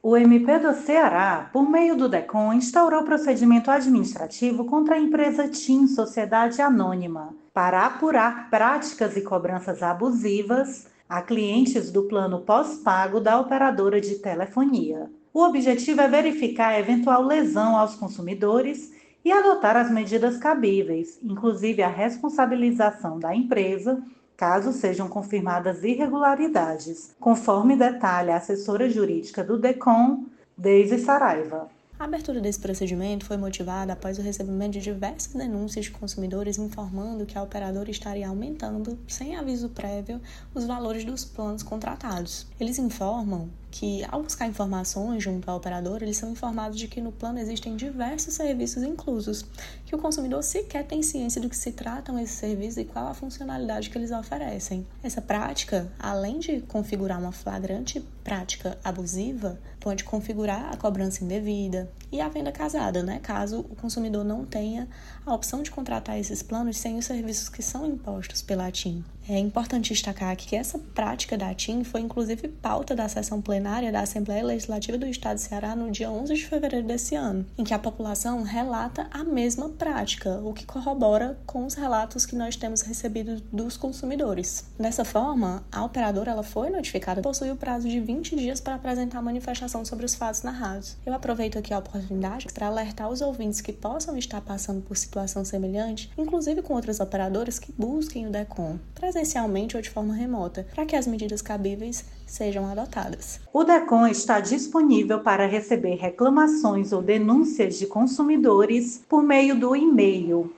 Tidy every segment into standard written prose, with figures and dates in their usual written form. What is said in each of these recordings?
O MP do Ceará, por meio do DECOM, instaurou procedimento administrativo contra a empresa TIM Sociedade Anônima para apurar práticas e cobranças abusivas a clientes do plano pós-pago da operadora de telefonia. O objetivo é verificar a eventual lesão aos consumidores e adotar as medidas cabíveis, inclusive a responsabilização da empresa caso sejam confirmadas irregularidades, conforme detalha a assessora jurídica do DECOM, Deise Saraiva. A abertura desse procedimento foi motivada após o recebimento de diversas denúncias de consumidores informando que a operadora estaria aumentando, sem aviso prévio, os valores dos planos contratados. Eles informam que, ao buscar informações junto à operadora, eles são informados de que no plano existem diversos serviços inclusos, que o consumidor sequer tem ciência do que se tratam esses serviços e qual a funcionalidade que eles oferecem. Essa prática, além de configurar uma flagrante prática abusiva, pode configurar a cobrança indevida e a venda casada, caso o consumidor não tenha a opção de contratar esses planos sem os serviços que são impostos pela TIM. É importante destacar aqui que essa prática da TIM foi inclusive pauta da sessão plenária da Assembleia Legislativa do Estado do Ceará no dia 11 de fevereiro desse ano, em que a população relata a mesma prática, o que corrobora com os relatos que nós temos recebido dos consumidores. Dessa forma, a operadora ela foi notificada e possui o prazo de 20 dias para apresentar manifestação sobre os fatos narrados. Eu aproveito aqui a oportunidade para alertar os ouvintes que possam estar passando por situação semelhante, inclusive com outras operadoras que busquem o DECOM, presencialmente ou de forma remota, para que as medidas cabíveis sejam adotadas. O DECOM está disponível para receber reclamações ou denúncias de consumidores por meio do e-mail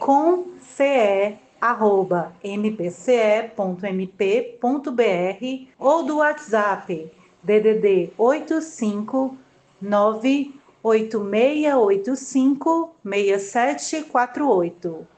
decomce@mpce.mp.br ou do WhatsApp DDD 85986856748.